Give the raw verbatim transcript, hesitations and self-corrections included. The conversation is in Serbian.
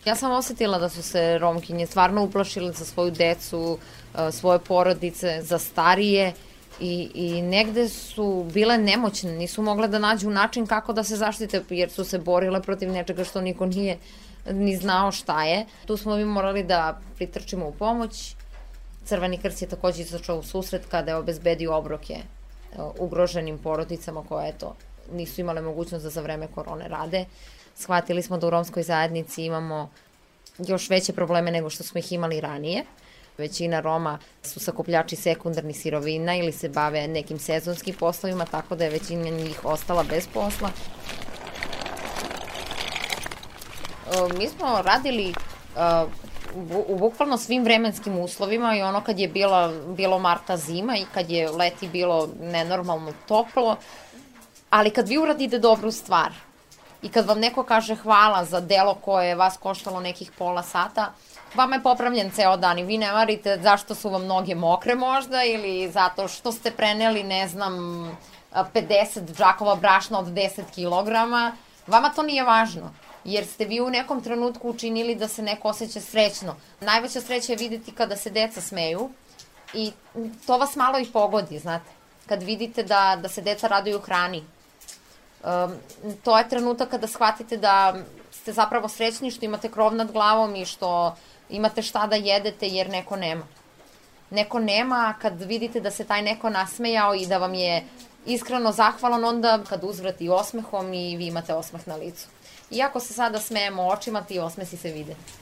Ja sam osetila da su se Romkinje stvarno uplašile za svoju decu, svoje porodice, za starije i, i negde su bile nemoćne, nisu mogle da nađu način kako da se zaštite jer su se borile protiv nečega što niko nije ni znao šta je. Tu smo mi morali da pritrčimo u pomoć. Crveni krst je takođe izašao u susret kada je obezbedio obroke ugroženim porodicama koje eto, nisu imale mogućnost da za vreme korone rade. Shvatili smo da u romskoj zajednici imamo još veće probleme nego što smo ih imali ranije. Većina Roma su sakupljači sekundarnih sirovina ili se bave nekim sezonskim poslovima, tako da je većina njih ostala bez posla. Mi smo radili u bukvalno svim vremenskim uslovima i ono kad je bilo, bilo marta zima i kad je leti bilo nenormalno toplo, ali kad vi uradite dobru stvar i kad vam neko kaže hvala za delo koje je vas koštalo nekih pola sata, vama je popravljen ceo dan i vi ne marite zašto su vam noge mokre možda ili zato što ste preneli, ne znam, pedeset džakova brašna od deset kilograma, vama to nije važno. Jer ste vi u nekom trenutku učinili da se neko osjeća srećno. Najveća sreća je videti kada se deca smeju i to vas malo i pogodi, znate. Kad vidite da, da se deca raduju hrani. Um, to je trenutak kada shvatite da ste zapravo srećni što imate krov nad glavom i što imate šta da jedete jer neko nema. Neko nema, kad vidite da se taj neko nasmejao i da vam je iskreno zahvalan, onda kad uzvrati osmehom i vi imate osmeh na licu. Iako se sada smejemo očima, ti osmesi se vide.